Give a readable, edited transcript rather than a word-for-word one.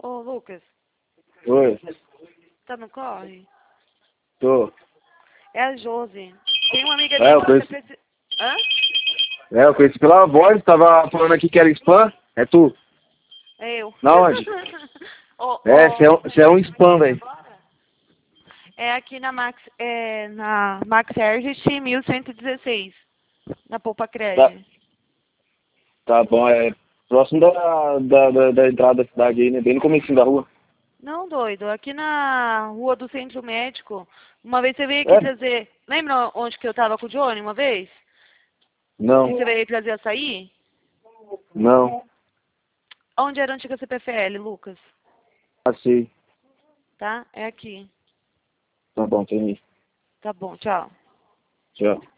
Ô, Lucas, Oi, tá no corre? tô. É a Josi. Tem uma amiga É, minha eu que você conheci, precisa... Hã? eu conheci pela voz, tava falando aqui que era spam. É tu? É eu. Na onde? Ô, É, ô, você é um spam, velho. é aqui na Max Ergest 1116, na Poupa Tá, Cred. tá bom, é próximo da entrada da cidade aí, né? Bem no comecinho da rua. Não, doido, aqui na rua do Centro Médico, uma vez você veio aqui É? trazer... Lembra onde que eu tava com o Johnny uma vez? Não, Que você veio trazer açaí? não. Onde era a antiga CPFL, Lucas? Passei. Tá? É aqui. Tá bom, tem aí. Tá bom, tchau. Tchau.